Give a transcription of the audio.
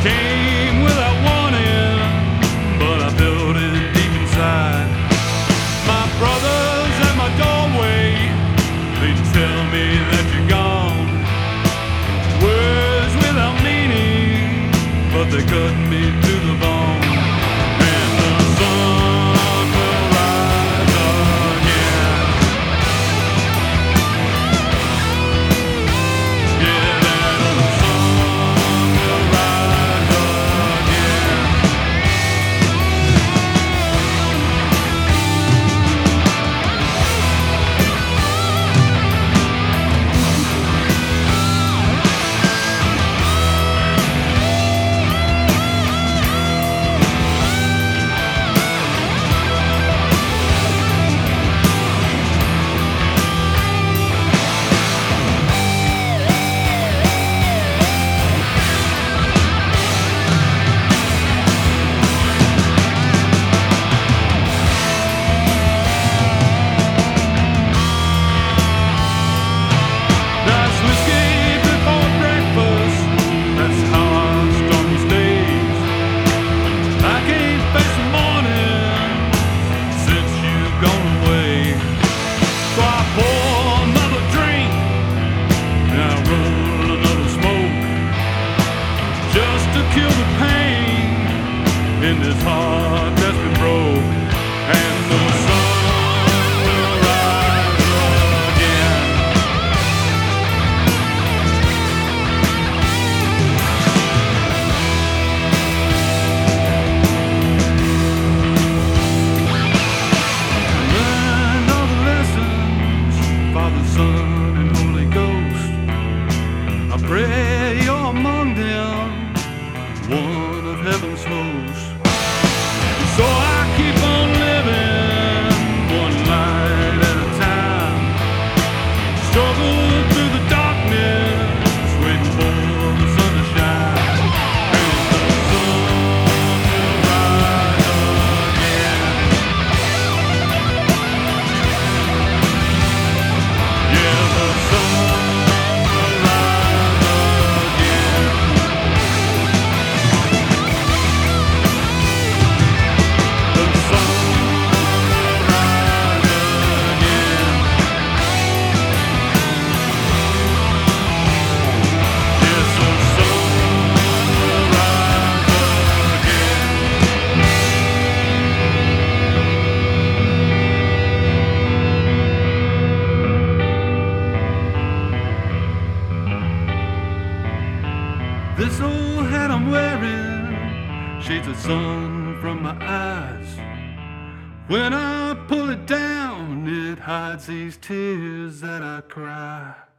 Came without warning, but I felt it deep inside. My brothers at my doorway, they tell me that you're gone. Words without meaning, but they cut me to the bone. And the sun will rise again. Yeah, and the sun will rise again. Nice whiskey before breakfast, that's how I start these days. I can't face the morning since you've gone away. So I pour another drink, and I roll another smoke, just to kill the pain in this heart that's been broke. And the sun will rise again. Learn all the lessons, Father, Son, and Holy Ghost. I pray you're among them, one of heaven's hosts. So I keep on living, one light at a time. Struggle through the darkness, waiting for the sun to shine. And the sun will rise again. Yeah, the sun will rise again. The sun will rise again. Yes, the sun will rise again. This old hat I'm wearing shades the sun from my eyes. When I pull it down, it hides these tears that I cry.